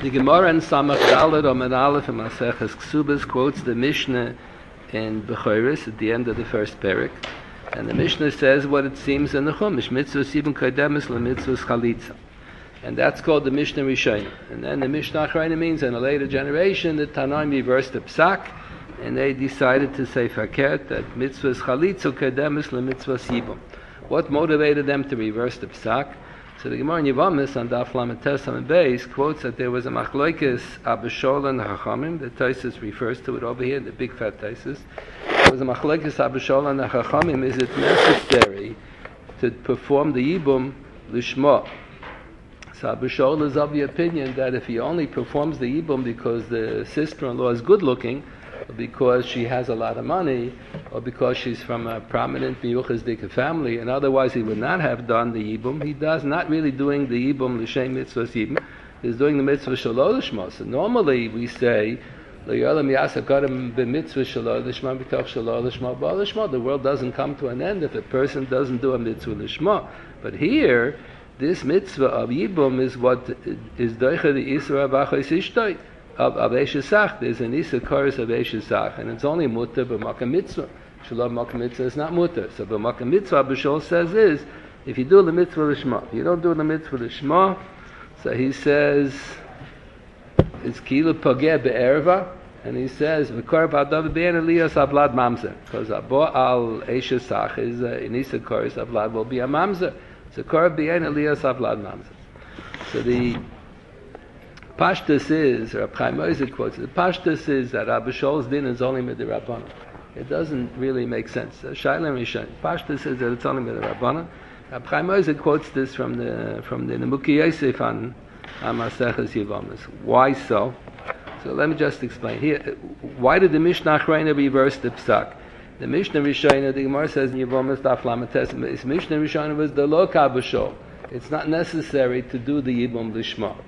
The Gemara in Samach Daled Amud Aleph in Maseches Ksubas quotes the Mishnah in Bechoros at the end of the first parak, and the Mishnah says what it seems in the Chumash: Mitzvos Yibum Kodemis LeMitzvos Chalitza, and that's called the Mishnah Rishayna. And then the Mishnah Achrayna means in a later generation the Tanaim reversed the Psak, and they decided to say fakert that Mitzvos Chalitza Kodemis LeMitzvos Yibum. What motivated them to reverse the Psak? So the Gemara in Yevamis on Daf Lamed Tes and Beis quotes that there was a machlokes Abba Shaul and Chachamim. The Taisus refers to it over here, the big fat Taisus. There was a machlokes Abba Shaul and Chachamim. Is it necessary to perform the Yibum Lishma? So Abba Shaul is of the opinion that if he only performs the Yibum because the sister-in-law is good looking, or because she has a lot of money, or because she's from a prominent Miyuchas Dika family, and otherwise he would not have done the Yibum. He does not really doing the Yibum L'Shem Mitzvahs Yibum. He's doing the Mitzvah Shalol Lishma. So normally we say, the world doesn't come to an end if a person doesn't do a Mitzvah Lishma. But here, this Mitzvah of Yibum is what is Doicha the Isra V'Achos Ishtoi. Of Eshesach, there's an Isa chorus of Eshesach, and it's only mutter b'makam mitzvah. Shalom makam mitzvah is not mutter. So b'makam mitzvah, B'Shol says is, if you do the mitzvah l'shma, if you don't do the mitzvah l'shma, so he says, it's kilo pogeh be'erva, and he says, v'kor b'adav b'en eliyas avlad mamzer, because abo al Eshesach is an Isa chorus avlad will be a mamzer. So kor b'en eliyas avlad mamzer. So the Pashtus is, or Chaim Ozer quotes, the Pashtus is that Abba Shaul's din is only midirabbanan. It doesn't really make sense. Shaila Rishon. Pashtus is that it's only midirabbanan. Chaim Ozer quotes this from the Nemuki Yosef on Maseches Yevamis. Why so? So let me just explain here. Why did the Mishnah Achrayna reverse the Psak? The Mishnah Rishayna, the Gemara says in Yevamis Daf Lamed Tes, Mishnah Rishayna was the Lo Abba Shaul. It's not necessary to do the Yibum Lishma.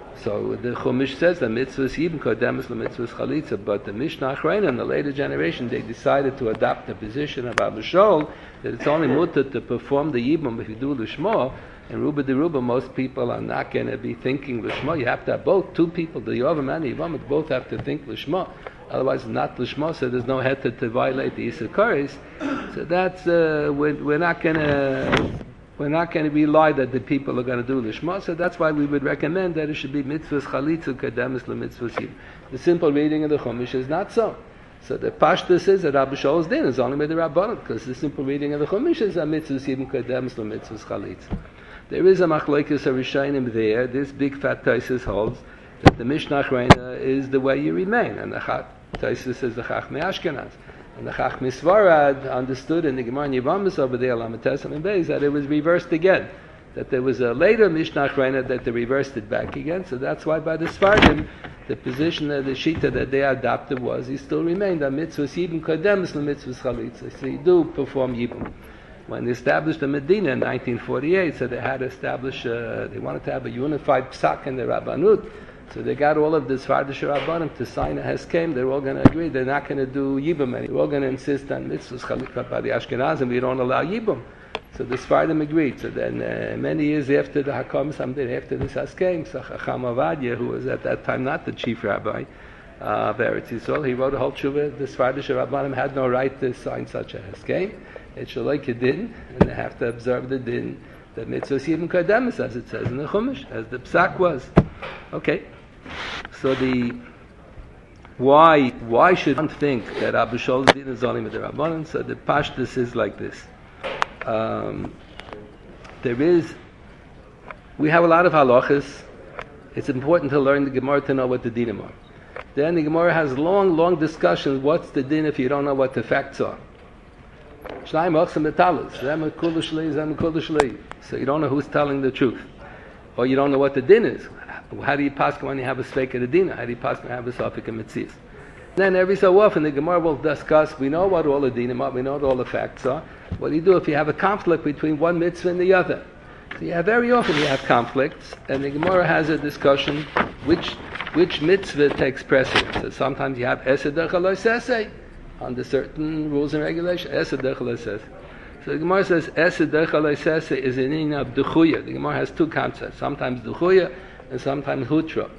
So the Chumash says that mitzvahs yibum kodemis lemitzvahs chalitza, but the Mishnah Achrayna in the later generation they decided to adopt the position of Abba Shaul that it's only mutter to perform the yibum if you do lishma. And Ruba de Ruba, most people are not going to be thinking lishma. You have to have both, two people, the Yovam and the Yivam, both have to think lishma. Otherwise, it's not lishma. So there's no heter to violate the Issachar. So that's we're not going to. We're not going to rely that the people are going to do lishma, so that's why we would recommend that it should be mitzvahs chalitza kademis lemitzvahs yibum. The simple reading of the Chumash is not so. So the Pashtus is that Abba Shaul's din is only with the Rabbanon, because the simple reading of the Chumash is that mitzvahs yibum kademis lemitzvahs chalitza. There is a machlokes Rishayim there. This big fat Taisus holds that the Mishnah Achrayna is the way you remain, and the Taisus is the Chachmei Ashkenaz. And the Chachmei Svarad understood in the Gemara in Yevamis over there, Lamed Tes and Beis, that it was reversed again. That there was a later Mishnah Achrayna that they reversed it back again. So that's why by the Svardim, the position of the Shita that they adopted was, he still remained on mitzvahs yibum kodemis l'mitzvahs chalitza. So you do perform yibum. When they established the Medina in 1948, so they had to establish, they wanted to have a unified psak in the Rabbanut. So they got all of the Svardish Rabbanim to sign a Heskem. They're all going to agree. They're not going to do Yibum anymore. They're all going to insist on mitzvahs chalitza by the Ashkenazim. We don't allow Yibum. So the Svardim agreed. So then many years after the Hakam, someday after this Heskem, so Chacham Avadia, who was at that time not the chief rabbi of Eretz Yisrael, he wrote a whole tshuva. The Svardish Rabbanim had no right to sign such a Heskem. It should like a din, and they have to observe the din. The mitzvahs yibum kodemis, as it says in the Chumash, as the Psak was. Okay. So why should one think that Abba Shaul's din is only with the Rabbanan? So the Pashtus is like this. We have a lot of halachas. It's important to learn the Gemara to know what the dinim are. Then the Gemara has long discussions. What's the din if you don't know what the facts are? So you don't know who's telling the truth, or you don't know what the din is. How do you pass when you have a sveika dedina? How do you pass when you have a safek mitzias? Then every so often the Gemara will discuss. We know what all the dinim are. We know what all the facts are. What do you do if you have a conflict between one mitzvah and the other? So very often you have conflicts, and the Gemara has a discussion which mitzvah takes precedence. So sometimes you have esed dechal sesei under certain rules and regulations. Esed dechal sesei. So the Gemara says esed dechal sesei is an in of duchuya. The Gemara has two concepts. Sometimes duchuya and sometimes hutra.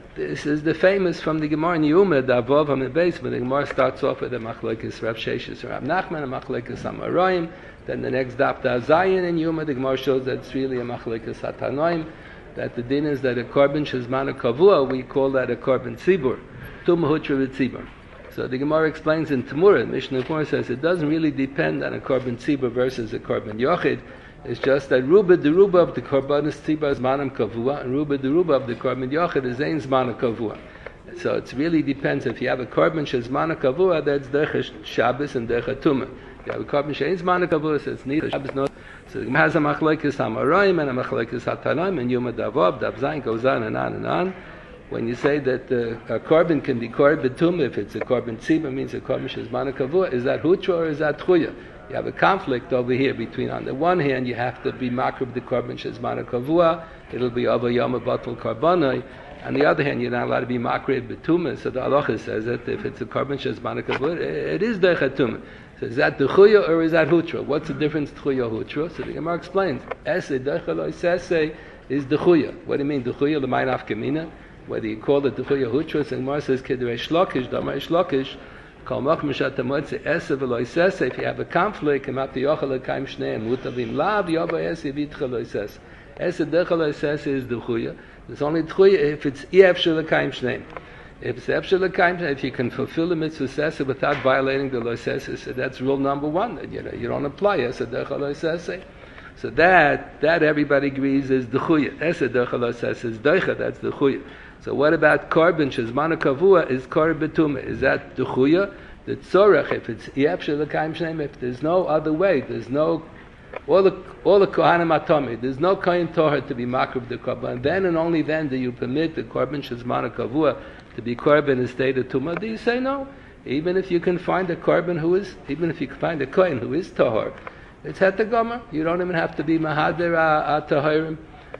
This is the famous from the Gemara in Yuma, the Avov on the base, but the Gemara starts off with the Machlekes Rav Sheshes Rav Nachman, and Machlekes Amoraim. Then the next daf, the Azayin in Yuma, the Gemara shows that it's really a Machlekes Hatanoim, that the din is that a korban shezmana kavua, we call that a korban tzibur, tum hutra v'tzibur. So the Gemara explains in Tamura, Mishnah Gemara says it doesn't really depend on a korban tzibur versus a korban yochid. It's just that ruba deruba of the korban tzibur is manam kavua, and ruba deruba of the korban yochid is ein zmana kavua. So it really depends. If you have a korban shezmana kavua, that's derech Shabbos and derech Tumah. You have a korban she'ein zmana kavua, so it's neither Shabbos nor. So it has a machlekes Amoraim and a machlekes Hatanoim, and Yuma Davav, Dav Zayin goes on and on and on. When you say that a korban can be korban tumah, if it's a korban tzibur, means a korban shezmana kavua, is that hutra or is that chuya? You have a conflict over here between, on the one hand, you have to be makrib the korban shezmana kavua, it'll be over yom batal korbanai. On the other hand, you're not allowed to be makrib betumah. So the halacha says that if it's a korban shezmana kavua, it is derech tumah. So is that the chuya or is that hutra? What's the difference between chuya hutra? So the Gemara explains, ese derech loisese is the chuya. What do you mean? The chuya l'mayin afkamina? Whether you call it the chuya hutra, so the Gemara says kedrei shlokish, damar shlokish, kol mach mishat tamotze ese v'loisese. If you have a conflict, kamat yochel l'kaim shneim mutavim lav yoba ese v'itcha loisese. Ese derech loisese is the chuya. There's only chuya if it's efshel l'kaim shneim. If it's efshel l'kaim shneim, if you can fulfill the mitzvah sese without violating the loisese, so that's rule number one. That, you don't apply ese derech loisese. So that everybody agrees is the chuya. Ese derech loisese is deicha. That's the chuya. So what about korban shezmana kavua is korban betumah? Is that the chuya? The tzorach, if it's efshel l'kaim shneim, if there's no other way, there's no all the kohanim atomi, there's no kohen toher to be makrib the korban. Then and only then do you permit the korban shezmana kavua to be korban in state of tumah. Do you say no? Even if you can find a korban who is, even if you can find a kohen who is tahor, it's hetagomer. You don't even have to be mahader tahorim.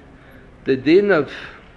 The din of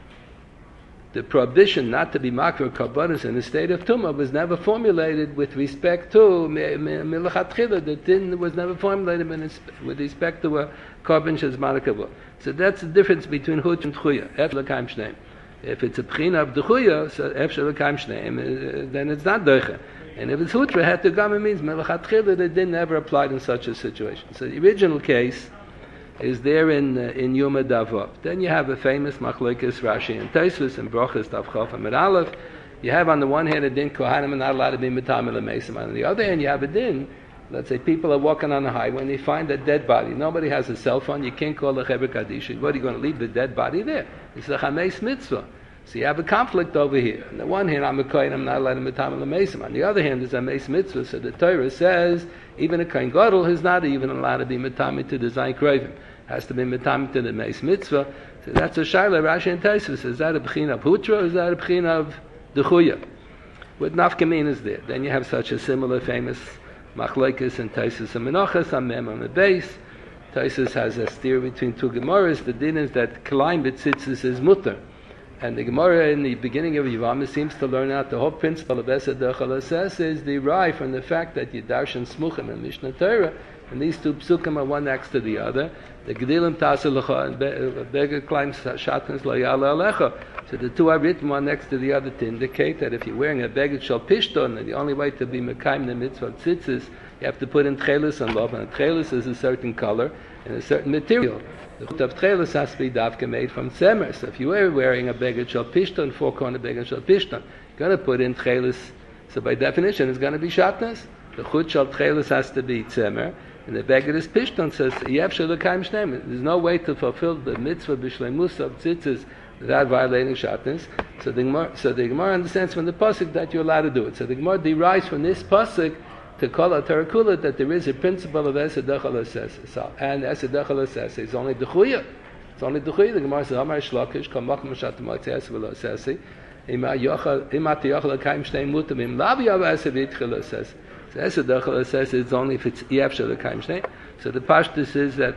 the prohibition not to be makar karbanos in the state of tumah was never formulated with respect to milachatchila. The din was never formulated with respect to a korban shezmana kavua. So that's the difference between hut and chuya. Efshel l'kaim shneim. If it's a pchina of the chuya, so efshel l'kaim shneim, then it's not doicha. And if it's hutra, het to gama means milachatchila. The din never applied in such a situation. So the original case is there in Yuma Davov. Then you have a famous machlekes Rashi and Tosfos and Brochus Dav Chof and Aleph. You have on the one hand a din kohanim are not allowed to be metamel mesim. On the other hand, you have a din. Let's say people are walking on the highway and they find a dead body. Nobody has a cell phone. You can't call a cheber kaddish. What are you going to leave the dead body there? It's a chameis mitzvah. So you have a conflict over here. On the one hand, I'm a kohen, I'm not allowed to metamel mesim. On the other hand, there's a meis mitzvah. So the Torah says even a kohen gadol is not even allowed to be metamel to the zayin krovim. Has to be metamel to the meis mitzvah. So that's a shaila. Rashi and Tosfos. Is that a b'china of hutra or is that a b'china of the chuya? With nafkamin is there. Then you have such a similar famous machlekes and Tosfos and Menachos on mem on the base. Tosfos has a steer between two gemaras. The din is that klein betzitzis is mutter. And the Gemara in the beginning of Yevamah seems to learn out the whole principle of Esed Dechalases is derived from the fact that Yidarshan Smuchim and Mishnah Torah, and these two psukim are one next to the other. The Gedilim Taselecha and Beggar climbs Shatnez Lo Yala Alecha. So the two are written one next to the other to indicate that if you're wearing a Beggar Shal Pishton, and the only way to be Mekayim the mitzvah of tzitzis, you have to put in Tchelis and Lov, and Tchelis is a certain color and a certain material. The chut of Tchelis has to be davka made from tzemer. So if you were wearing a beged shel pishton, four-corner beged shel pishton, you're going to put in Tchelis. So by definition, it's going to be shatnez. The chut shel Tchelis has to be tzemer, and the beged is pishton. Says yev shel l'kaim shneim. There's no way to fulfill the mitzvah b'shleimus of tzitzis without violating shatnez. So the Gemara understands from the pasuk that you're allowed to do it. So the Gemara derives from this pasuk to call a Tarakula that there is a principle of Esed Dechalases. So, and Esed Dechalases is only the Chuya. It's only the Chuya. The Gemara says, Amar Shlokish, Kamach Mashat Motzes Velosesi, Ima Yochel Kaim Shnei Mutam, Im Lav Yav Esed Dechalases. So Esed Dechalases is only if it's Yef Shel Kaim Shnei. So the Pashtus is that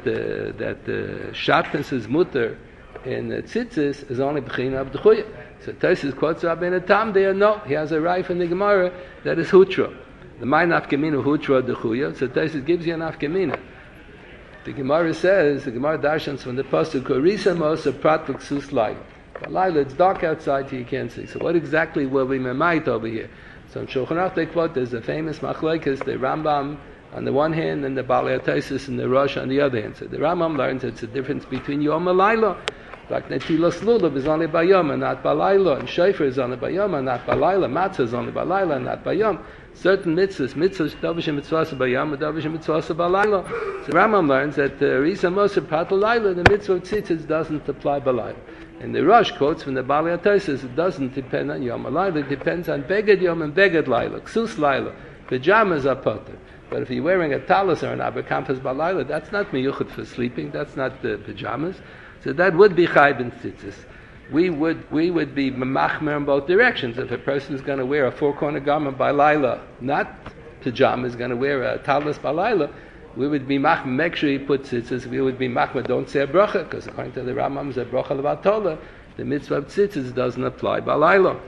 the Shatnez is mutter in Tzitzis is only B'china of the Chuya. So Tosfos quotes Rabbeinu Tam there. No, he has a right from the Gemara that is Hutra. The my nafkamina hutra dechuya. So Tosfos gives you an nafkamina. The Gemara says, the Gemara darshans from the pasuk Korisa Mosa Pratvuk Suslai. Balayla, it's dark outside, so you can't see. So what exactly will we memait over here? So in Shulchan Aruch they quote, there's a famous machlokes, the Rambam on the one hand, and the Balei HaTosfos and the Rosh on the other hand. So the Rambam learns it's a difference between Yom and Laila. Like Netilas Lulav is only by Yom and not by Laila, and Shofar is only by Yom and not by Laila, Matzah is only by Laila and not by Yom. Certain mitzvahs, Davishim mitzvahs by Yom, and Davishim mitzvahs by Laila. So Rambam learns that Risa Moshe Pat Laila, the mitzvah of tzitzis doesn't apply by Laila. And the Rosh quotes from the Balei HaTosfos, it doesn't depend on Yom or Laila, it depends on Beged Yom and Beged Laila, Ksus Laila. Pajamas are potter. But if you're wearing a talis or an aberkampas balayla, that's not miyuchad for sleeping, that's not the pajamas. So that would be chayv and tzitzis. We would be machmer in both directions. If a person is going to wear a four-corner garment balayla, not pajamas, going to wear a talis balayla, we would be machmer, make sure he puts tzitzis, we would be machmer, don't say a bracha, because according to the Rambam, a bracha levatola, the mitzvah of tzitzis doesn't apply balayla.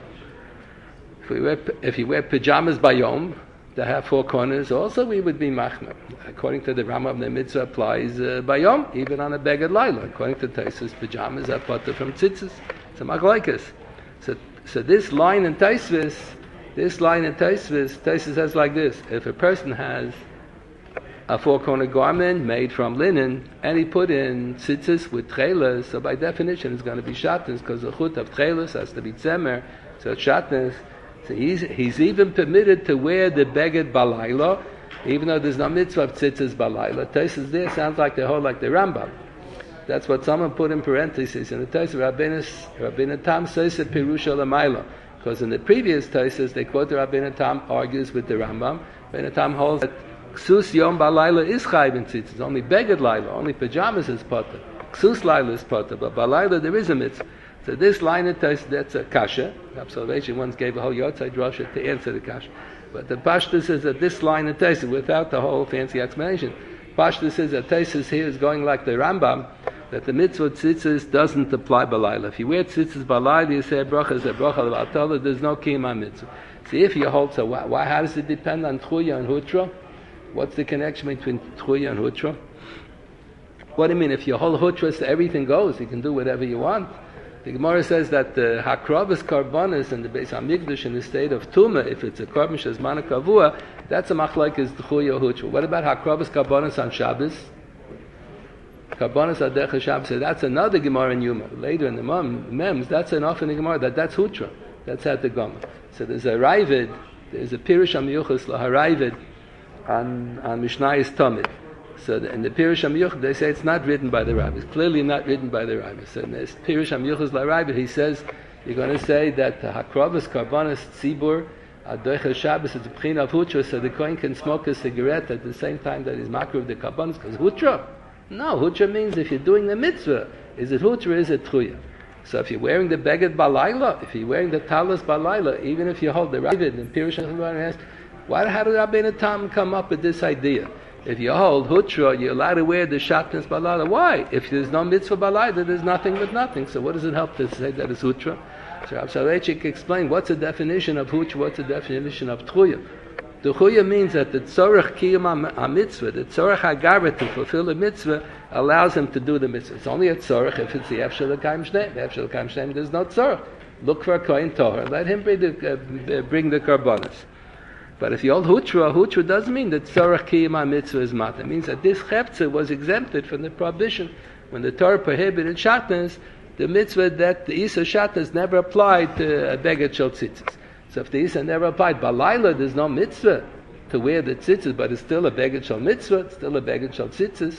If you wear pajamas bayom, that have four corners, also we would be machmer. According to the Rambam, the mitzvah applies bayom, even on a beged laila. According to Tosfos, pajamas are potter from tzitzis. It's a machlokes. So this line in Tosfos, Tosfos says like this: if a person has a four-corner garment made from linen, and he put in tzitzis with tchelas, so by definition it's going to be shatnez, because the chut of tchelas has to be tzemer, so it's shatnez. So he's even permitted to wear the beged balayla, even though there's no mitzvah of tzitzis balayla. Tosfos there sounds like the whole like the Rambam. That's what someone put in parentheses in the Tosfos. Rabbeinu Tam says pirusha l'mayla, because in the previous Tosfos they quote the Rabbeinu Tam argues with the Rambam. Rabbeinu Tam holds that ksus yom balayla is chayv in tzitzis. Only beged layla, only pajamas is potter. Ksus layla is potter, but balayla there is a mitzvah. So this line of Tosfos, that's a kasha. Observation once gave a whole Yotzai drasha to answer the kasha. But the Pashtus says that this line of Tosfos, without the whole fancy explanation, Pashtus says that Tosfos here is going like the Rambam, that the mitzvah of tzitzis doesn't apply balayla. If you wear tzitzis balayla, you say a bracha l'vatala, there's no kiyum mitzvah. See, if you hold, so how does it depend on Tchuya and Hutra? What's the connection between Tchuya and Hutra? What do you mean? If you hold Hutra, so everything goes, you can do whatever you want. The Gemara says that the hakrovas karbanis and the Beis Hamikdash in the state of Tumah, if it's a korban shezman kavua, that's a machlokes d'chuya hutra. What about hakrovas karbanis on Shabbos? Karbanis adech Shabbos. So that's another Gemara in Yuma. Later in the Mems, that's an often Gemara that's hutra. That's at the Goma. So there's a Ravid, there's a Pirush HaMiyuchas LaHaravid on Mishnayos Tamid. So in the Pirush HaMiyuchas, they say it's not written by the rabbis. Clearly not written by the rabbis. So in the Pirush HaMiyuchas LaRavid, he says, you're going to say that Hakrovas Karbanis Tzibur Adoicha Shabbos is a P'china of Hutra, so the Kohen can smoke a cigarette at the same time that he's makruv the Karbanis, because Hutra. No, Hutra means if you're doing the mitzvah, is it Hutra or is it Tchuya? So if you're wearing the Beged Balayla, if you're wearing the Talis Balayla, even if you hold the Ravid and Pirush HaMiyuchas, how did Rabbeinu Tam come up with this idea? If you hold Hutra, you're allowed to wear the Shatnez Balayla. Why? If there's no mitzvah Balayla, there's nothing but nothing. So what does it help to say that it's Hutra? So Rav Soloveitchik explained what's the definition of Hutra, what's the definition of Tchuya. The Tchuya means that the Tzorech Kiyum HaMitzvah, the Tzorech HaGarba to fulfill the mitzvah, allows him to do the mitzvah. It's only a Tzorech if it's the Efshel HaKayim Shneim. The Efshel HaKayim Shneim, there's no Tzorech. Look for a Kohen Toher. Let him bring the Karbanis. But if you hold Hutra doesn't mean that Tzorech Kiyum HaMitzvah is mat. It means that this Cheptzah was exempted from the prohibition. When the Torah prohibited Shatnez, the mitzvah that the Isa Shatnez never applied to a Beged Shel Tzitzis. So if the Isa never applied, Balayla there's no mitzvah to wear the tzitzis, but it's still a Beged Shel Mitzvah, it's still a Beged Shel Tzitzis.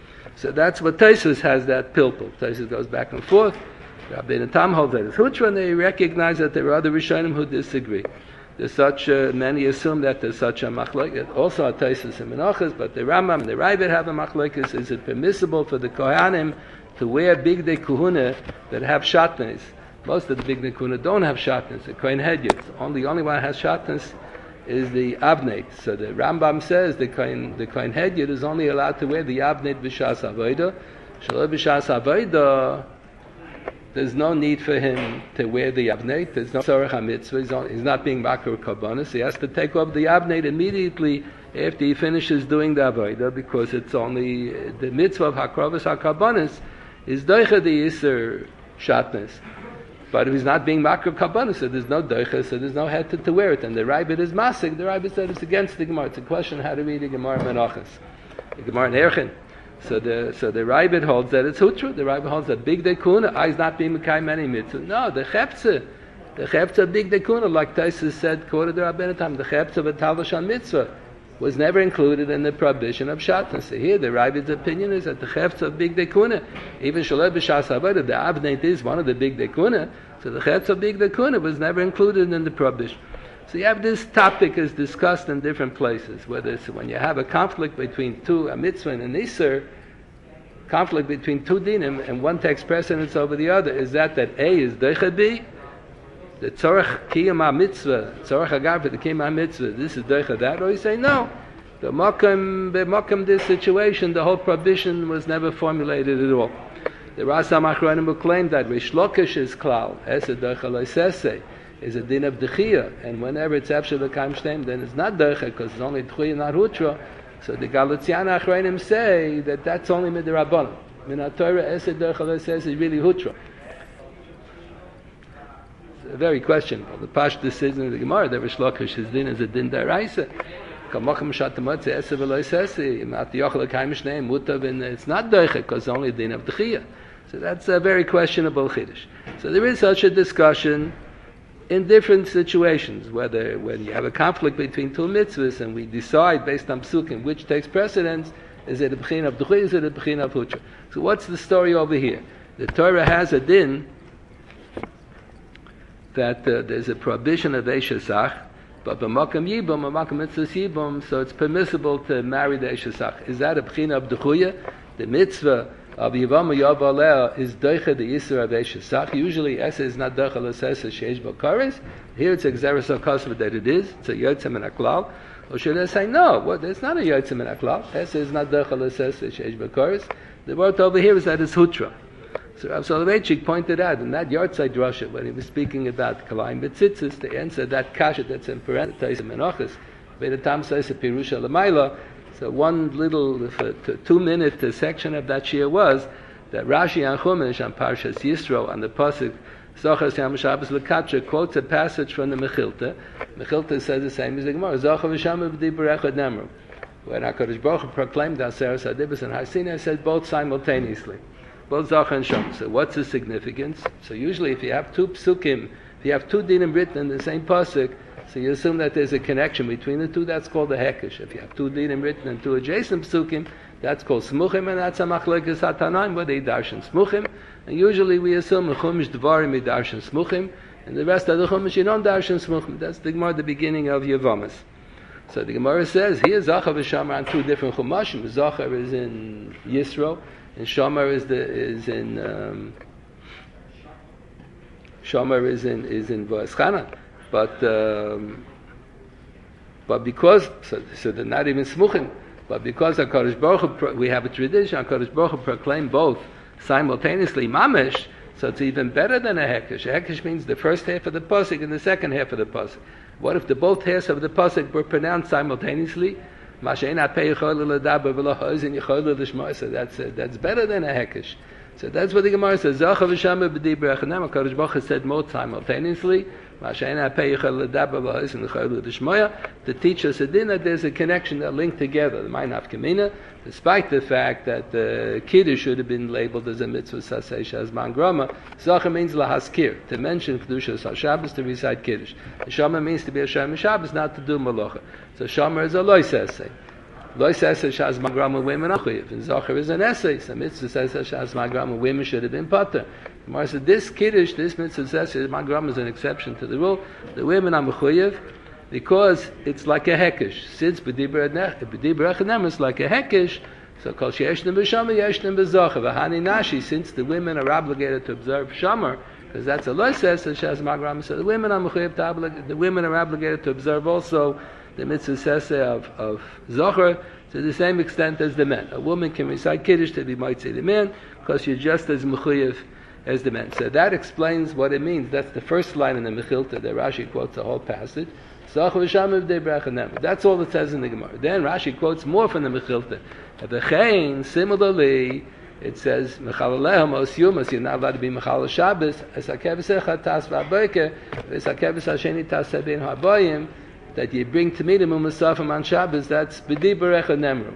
So that's what Tosfos has that pilpul. Tosfos goes back and forth. Rabbeinu Tam holds that it's Hutra, and they recognize that there are other Rishonim who disagree. There's such many assume that there's such a machlokes. Also a Tosfos and Menachos, but the Rambam and the Ravid have a machlokes. Is it permissible for the Kohanim to wear bigdei kuhuna that have shatnez? Most of the bigdei kuhuna don't have shatnez. The Kohen Hedyot, only one that has shatnez is the abneit. So the Rambam says the Kohen Hedyot is only allowed to wear the abneit b'shas avoda. Shelo b'shas avoda, there's no need for him to wear the abneit. There's no tzorech ha-mitzvah. He's not being makar karbanis. He has to take off the abneit immediately after he finishes doing the avodah, because it's only the mitzvah of hakrovas ha-karbanis is doicha the iser shatnez. But if he's not being makar kabbalah, so there's no doicha, so there's no head to wear it. And the Rabbit is masik. The Rabbit said it's against the Gemara. It's a question how to read the Gemara Menachos, the Gemara in Erchin. So the Rabbit holds that it's hutra. The Rabbit holds that big dekuna is not being mekayim any mitzvah. No, the cheptza big dekuna, like Taisus said, quoted the Rabbeinu Tam, the cheptza of a talashan mitzvah was never included in the prohibition of shatnez. So here the Rabbit's opinion is that the chefetz of big dekuna, even shalei b'shas havodah, the abneit is one of the big dekuna, so the chefetz of big dekuna was never included in the prohibition. So you have this topic is discussed in different places, whether it's when you have a conflict between a mitzvah and an iser, conflict between two dinim, and one takes precedence over the other, is that A is deicha B, the tzorach kiyam ha-mitzvah, tzorach agar for the kiyam ha-mitzvah, this is deicha that, or you say no. The makam this situation, the whole prohibition was never formulated at all. The Rasam Achronim will claim that Rish Lakish is klal, esed deicha loisese, is a din of dechia, and whenever it's after the kaim shtem, then it's not deicha, because it's only dechia, not hutra. So the Galatian Achronim say that that's only midirabbanan. Min ha-Torah esed deicha loisese is really hutra. Very questionable. The Pash decision of the Gemara, the Rish Lakish, his din is a din daraisa. It's not doicha because it's only a din of dechia. So that's a very questionable chiddush. So there is such a discussion in different situations, whether when you have a conflict between two mitzvahs and we decide based on psukim which takes precedence, is it a b'chin of dechia, is it a b'chin of hutra? So what's the story over here? The Torah has a din that there's a prohibition of Eishesach, but b'makam yibum, b'makam mitzvah yibum, so it's permissible to marry the Eishesach. Is that a b'china of dechuyah? The mitzvah of Yivam Yav Aleh is doicha the Yisra of Eishesach. Usually Esa is not doicha l'sesa sheish b'kares. Here it's a gzeres hakosva that it is. It's a yotzem and aklal. Or should I say no? Well, it's not a yotzem and aklal. Esa is not doicha l'sesa sheish b'kares. The word over here is that it's hutra. So Rav Soloveitchik pointed out in that Yartzeit Drasha, when he was speaking about Kalayim Betzitzis, the answer that kasha that's in parentheses in Menachos, Vedatam says a Pirusha Lamaila. So one little 2-minute section of that shir was that Rashi and Chumash on Parshas Yisro on the pasuk Zochar Yom Shabbos Lekatra quotes a passage from the Mechilta. Mechilta says the same as the Gemara. Zochar v'Shama b'Dibur Echad Nemru. When HaKadosh Baruch Hu proclaimed Aseres HaDibros and Har Sinai, said both simultaneously. Both Zachar and Shom. So what's the significance? So usually if you have two psukim, if you have two dinim written in the same pasuk, so you assume that there's a connection between the two, that's called a hekesh. If you have two dinim written in two adjacent psukim, that's called smuchim, and that's a machlekes hatanaim, where they darshan smuchim. And usually we assume the chumash dvarim is darshan smuchim, and the rest of the chumash you don't darshan smuchim. That's the Gemara, the beginning of Yevamis. So the Gemara says, here Zachar v'Shamar on two different chumashim. Zachar is in Yisro, and Shomer is in Voeschana, but because so they're not even smuchim, but because HaKadosh Baruch Hu, we have a tradition, HaKadosh Baruch Hu proclaimed both simultaneously mamish, so it's even better than a hekesh. A hekesh means the first half of the pasuk and the second half of the pasuk. What if the both halves of the pasuk were pronounced simultaneously? So that's better than a hekesh. So that's what the Gemara says. Zochar v'Shama b'Dibur Echad Nemru. HaKadosh Baruch Hu said both simultaneously. To teach us a din that there's a connection that linked together. The Ma'anav Kamina, despite the fact that the kiddush should have been labeled as a mitzvah sasei shazman grama. Zochar means lahaskir, to mention kedushas haShabbos, to recite kiddush. The Shomer means to be a Shem Shabbos, not to do malacha. So Shomer is a lois essay. Lois essay shazman grama, women achuyev, and Zochar is an essay. So mitzvah says shazman grama, women should have been pater. Gemara said this kiddush, this mitzvah says shazman grama is an exception to the rule. The women are mechuyev, because it's like a hekesh. Since b'dibur echad nemru is like a hekesh, so kol sheyeshnem b'shomer yeshnem b'zochar. V'hani nashi, since the women are obligated to observe shomer, because that's a lois essay shazman grama. So the women are mechuyev, the women are obligated to observe also the mitzvah seseh of zochar to the same extent as the men. A woman can recite kiddush to be mitzvah the man because you're just as mechuyev as the men. So that explains what it means. That's the first line in the Mechilta that Rashi quotes the whole passage. That's all it says in the Gemara. Then Rashi quotes more from the Mechilta. Similarly, it says, Mechalalehem os yumas, you're not allowed to be Mechal Shabbos, es hakeves echad tas v'aboyke, es hakeves hasheni tas ben haboyim, that you bring to meet him u'masafim on Shabbos, that's b'dibur echad nemru.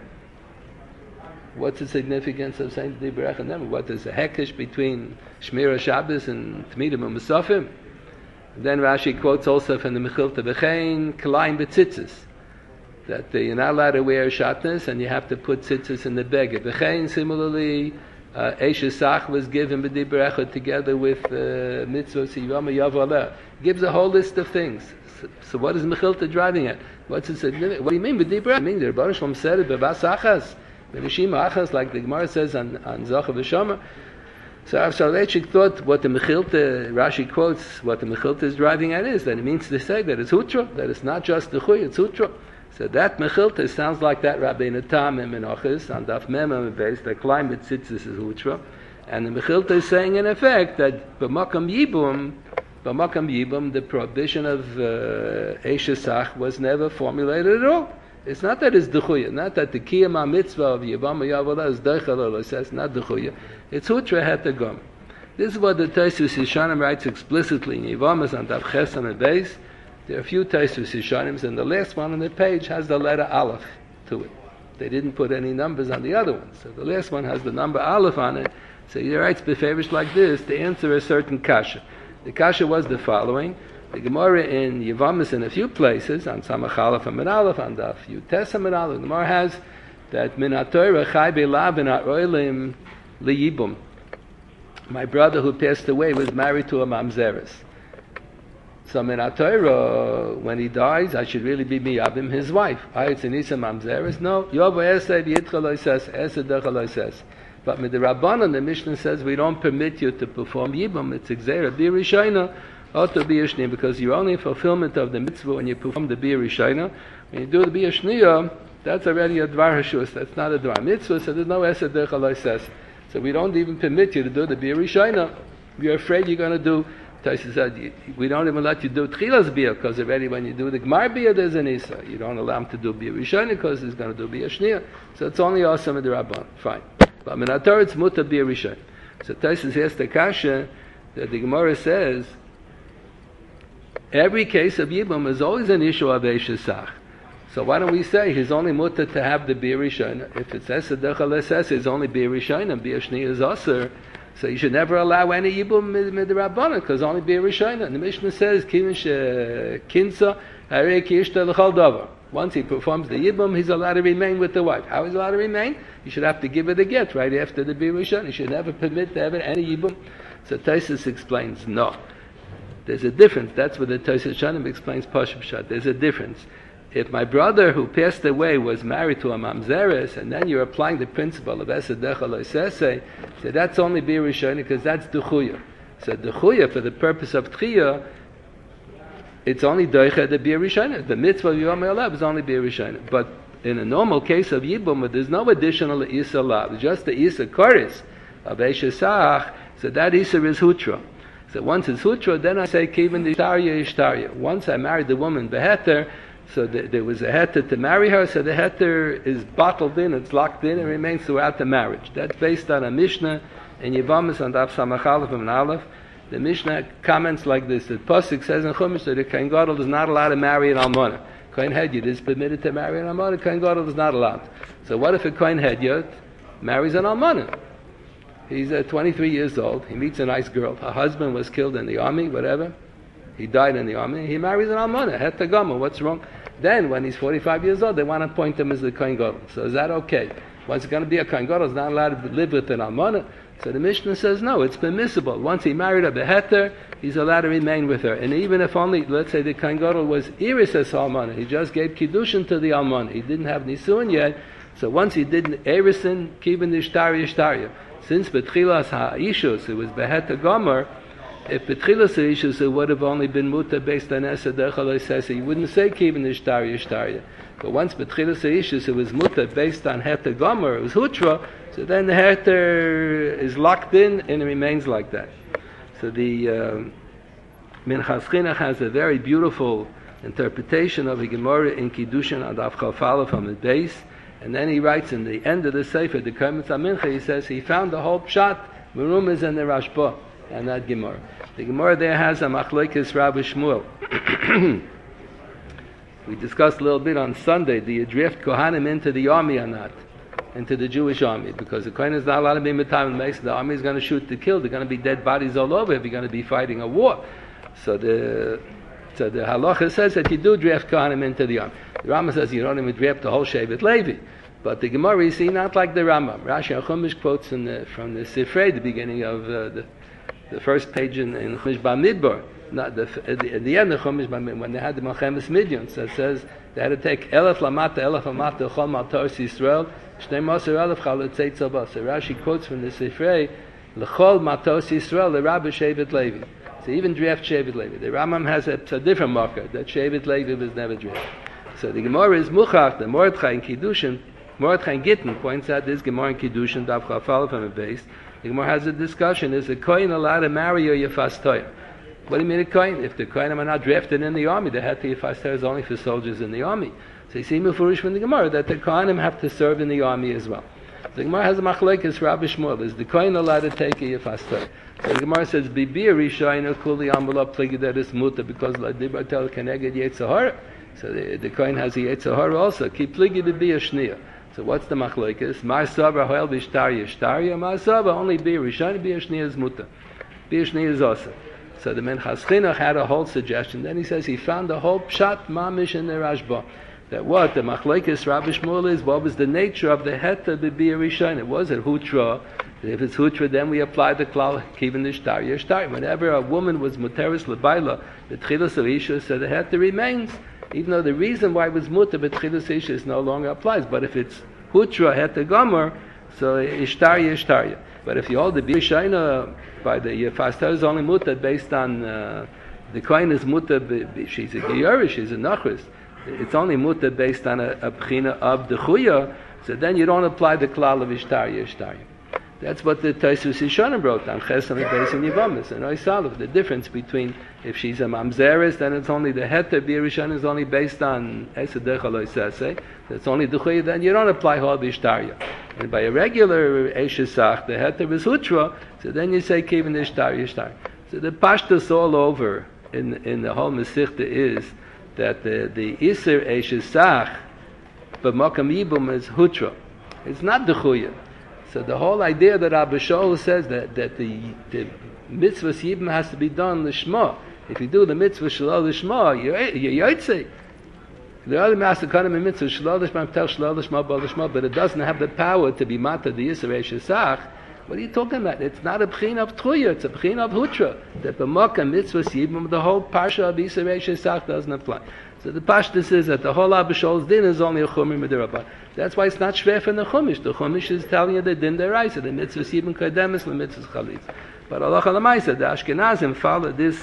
What's the significance of saying b'dibur echad nemru? What is the hekesh between Shmira Shabbos and Tmidim u'masafim? Then Rashi quotes also from the Mechilta B'chein, K'layim b'tzitzis, that you're not allowed to wear shatnez and you have to put tzitzis in the beged. B'chein, similarly, Eish Sach was given b'dibur echad together with mitzvah siyama yavaleh. Gives a whole list of things. So what is Mechilta driving at? What's it significant? What do you mean b'dibur echad? I mean the Rebbeinu Shalom said it b'bas achas, b'neshima achas, like the Gemara says on Zochar v'Shomer. So Rav Soloveitchik thought what the Mechilta, Rashi quotes, what the Mechilta is driving at is that it means to say that it's hutra, that it's not just the chuy, it's hutra. So that Mechilta sounds like that Rabbeinu Tam and Menachos on Daf Mem and Beis, that climate tzitzis is hutra. And the Mechilta is saying in effect that b'makam yibum, the prohibition of Eish Sach was never formulated at all. It's not that it's dechuya, not that the kiyama mitzvah of Yivam Yavodah is deichel, it says not dechuya. It's hutra het gom. This is what the Tosfos Yishanim writes explicitly in Yivamas on Daf Chesam and Beis. There are a few Tosfos Yishanim, and the last one on the page has the letter Aleph to it. They didn't put any numbers on the other ones, so the last one has the number Aleph on it. So he writes beferish like this to answer a certain kasha. The kasha was the following. The Gemara in Yevamis in a few places, on Samach Aleph and Min Aleph, on Daf Yutes and Min Aleph, the Gemara has that Min HaTorah Chai B'Lav and HaRoilim Liyibum. My brother who passed away was married to a mamzeres. So Min HaTorah, when he dies, I should really be miyabim his wife. It's an Isa mamzeres? No. Yovo Esed Yitcha Lo Yses, Esed Decha Lo Yses. But with the Rabbanan, the Mishnah says we don't permit you to perform Yibum. It's Exera B'Rishayna. Because you're only in fulfillment of the mitzvah when you perform the B'ir Rishayna. When you do the B'ir Shniya, that's already a Dvar Hashus, that's not a Dvar Mitzvah, so there's no Esed Derech Aloi says. So we don't even permit you to do the B'ir Rishayna. You're afraid you're going to do, Taisa said, we don't even let you do Tchilas B'ir, because already when you do the Gmar B'ir, there's an Isa. You don't allow him to do B'ir Rishayna, because he's going to do B'ir Shniya. So it's only awesome in the Rabban. Fine. But Min HaTorah, it's Muta B'ir Rishayna. So Taisa says the Kasha, that the Gemara says, every case of Yibum is always an issue of Eish Sach. So why don't we say he's only mutter to have the B'ir Rishayna? If it says Sedechal Eses, it's only B'ir Rishayna, and B'ir Shniya is Aser. So you should never allow any Yibum Midrabanan, because only B'ir Rishayna. And the Mishnah says, Kimish Kinsa, Harei Kishta L'chal Davar. Once he performs the Yibum, he's allowed to remain with the wife. How is he allowed to remain? You should have to give it a get right after the B'ir Rishayna. You should never permit to have any Yibum. So Taisus explains, no. There's a difference. That's what the Tosfos Shanim explains Pashup Pshat. There's a difference. If my brother who passed away was married to a mamzeres, and then you're applying the principle of Esed Decha Lo Yisesei, so that's only B'ir Rishayna because that's Duchuya. So Duchuya, for the purpose of Tchiya, it's only Doicha the B'ir Rishayna. The mitzvah of Yom HaLav is only B'ir Rishayna. But in a normal case of Yibum, there's no additional Isa Lav. Just the Isa Koris of Eish Sach, so that Isa is Hutra. So once it's Hutra, then I say Kivin Ishtarya. Once I married the woman Beheter, so there was a heter to marry her, so the heter is bottled in, it's locked in, and remains throughout the marriage. That's based on a Mishnah in Yevamis and Daf Samach Aleph and Aleph. The Mishnah comments like this: that Pasuk says in Chumash that a Kohen Gadol is not allowed to marry an Almana. Kohen Hedyot is permitted to marry an Almana. Kohen Gadol is not allowed. So what if a Kohen Hedyot marries an Almana? He's 23 years old. He meets a nice girl. Her husband was killed in the army, whatever. He died in the army. He marries an Almana. Het Gama. What's wrong? Then, when he's 45 years old, they want to appoint him as the Kohen Gadol. So is that okay? Once he's going to be a Kohen Gadol, he's not allowed to live with an Almana. So the Mishnah says, no, it's permissible. Once he married a Beheter, he's allowed to remain with her. And even if only, let's say the Kohen Gadol was Iris as Almana, he just gave Kiddushin to the Almana. He didn't have Nisun yet. So once he did Erisin, Kibin Ishtarya. Since Betchilas HaIshus, it was Beheter Gomer, if Betchilas HaIshus, it would have only been Muta based on Esed Echal Esesa. You wouldn't say Kibin Ishtarya. But once Betchilas HaIshus, it was Muta based on Heter Gomer, it was Hutra, so then the Heter is locked in and it remains like that. So the Minchas Chinuch has a very beautiful interpretation of the Gemara in Kiddushin Adaf Chaf Aleph on the base, And then he writes in the end of the Sefer, the Kermitz HaMincha, he says he found the whole pshat, Merumez and the Rashba, and that Gemara. The Gemara there has a Machlokes Rabbi Shmuel. We discussed a little bit on Sunday, do you drift Kohanim into the army or not? Into the Jewish army, because the Kohen is not allowed to be Mitam and Mason. The army is going to shoot to kill. There are going to be dead bodies all over if you're going to be fighting a war. So the halacha says that you do draft Kohanim into the army. The Rambam says you don't even draft the whole Shevet Levi. But the Gemara, you see, not like the Rambam. Rashi HaChumash quotes from the Sifrei, the beginning of the first page in Chumash Bamidbar. Not at the end of Chumash Bamidbar, when they had the Melchemes Midian, so it says they had to take Elef Lamata, Chol Maltos Yisrael, Shnei Moser Elef Chalotzei Tzabah. So Rashi quotes from the Sifrei, L'chol Matos Yisrael, the Rabbi Shevet Levi. So even draft Shevet Levi. The Rambam has a different marker, that Shevet Levi was never drafted. So the Gemara is Muchach, the Mordechai in Kiddushin, Mordechai Gittin points out this Gemara in Kiddushin, Dav Chafal from a base. The Gemara has a discussion, is a Kohen allowed to marry a Yefas Toya? What do you mean a Kohen? If the Kohenim are not drafted in the army, the Het Yefas Toya is only for soldiers in the army. So you see Mufurish from the Gemara that the Kohanim have to serve in the army as well. The Gemara has a Machlokes Rabbi Shmuel. Is the Kohen allowed to take a Yefas Toya? So the Gemara says, Bibir Rishayna Kuli Amala Pligi that is Muta because Ladibar Tel Keneged Yetzahar. So the Kohen has a Yetzahar also. Keep Pligi to be a Shnia. So what's the machlokes? Mar Sabra Hoel Bishtarya Shtarya. Mar Sabra only Bir Rishayna Bir Shnia is Muta. Bir Shnia is also. So the Minchas Chinuch had a whole suggestion. Then he says he found the whole Pshat Mamish in the Rashba. That what the machlokes Rabbi Shmuel is, what was the nature of the Heta B'Bir Rishayna? Was it Hutra? If it's Hutra, then we apply the Klal Kivin the Shtarya Shtarya. Whenever a woman was Muteris Lebaila, the Tchilas of Isha, so the Heta remains. Even though the reason why it was Muta but Tchilas Isha no longer applies. But if it's Hutra Heta Gomer, so Ishtarya. But if you hold the Bir Rishayna by the Yefas Toya is only Muta based on the Kohen is Muta, she's a Geyorish, she's a Nachris. It's only Muta based on a Bchina of the Chuya, so then you don't apply the Klal of Ishtarya. That's what the Tosfos Yishanim wrote on Chesam and Beis and Yivamis and Oisalov. The difference between if she's a Mamzeres, then it's only the Heter Bir Rishayna is only based on Esedech Aloisase. That's only the Chuya. Then you don't apply Hol B'Ishtarya. And by a regular Eshesach, the Heter is Hutra. So then you say Kivin Ishtarya. So the Pashtus all over in the whole Mesichta is that the Iser Eshesach, but Makam Yibum is Hutra. It's not the Chuya. So the whole idea that Abba Shaul says that the mitzvah Yibum has to be done l'shma. If you do the mitzvah shalal l'shma, you're yotzei. The other master kanim in mitzvah shalal l'shma, shalal l'shma, bal l'shma, but it doesn't have the power to be mata the Yisrei Shesach. What are you talking about? It's not a b'chin of Truya, it's a b'chin of Hutra. That b'makam mitzvah Yibum, the whole parsha of Yisrei Shesach doesn't apply. So the pashtus is that the whole Abba Shaul's din is only a chumir midirabban. That's why it's not shver from the chumash. The chumash is telling you the din deraisa, the mitzvah Yibum kademis, the mitzvah chalitz. But Allah Alamaisa, the Ashkenazim follow this,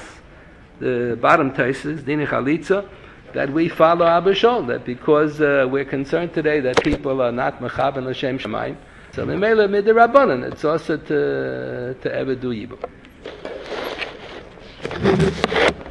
the bottom taisis, din chalitza, that we follow Abba Shaul, that because we're concerned today that people are not mechaben l'shem shemayim, so memela midirabbanan, it's also to ever do Yibum.